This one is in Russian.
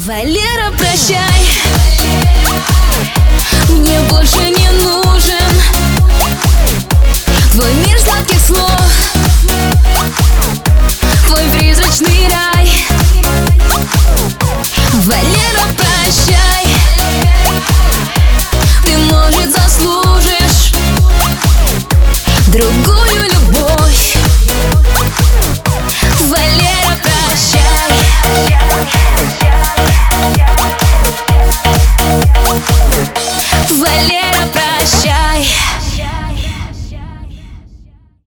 Валера, прощай, мне больше не нужен твой мир сладких слов, твой призрачный рай. Валера, прощай, ты, может, заслужишь другой.